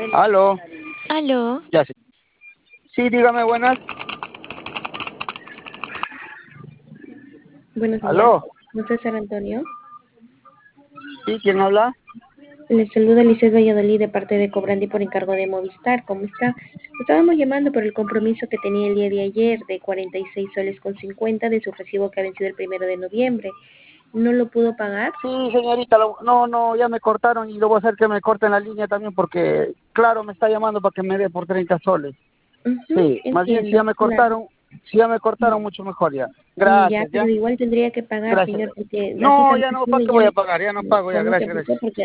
Aló, Aló, ya sí. Sí, dígame, buenas. Buenos días, Aló, ¿no César Antonio? sí, ¿quién habla? Les saluda Lisset Valladolid de parte de Cobrandi por encargo de Movistar. ¿Cómo está? Estábamos llamando por el compromiso que tenía el día de ayer de 46 soles con 50 de su recibo que ha vencido el 1 de noviembre. ¿No lo pudo pagar? Sí, señorita, no, ya me cortaron y lo voy a hacer que me corten la línea también porque, claro, me está llamando para que me dé por 30 soles. Ujú, Sí, más bien entiendo, claro. si ya me cortaron mucho mejor ya. Ya, Gracias, pero ya, igual tendría que pagar, gracias. señor, porque así No, tan ya no, fácil ¿para qué ya voy a no. pagar? Ya no pago, ya, No se gracias, preocupe gracias. porque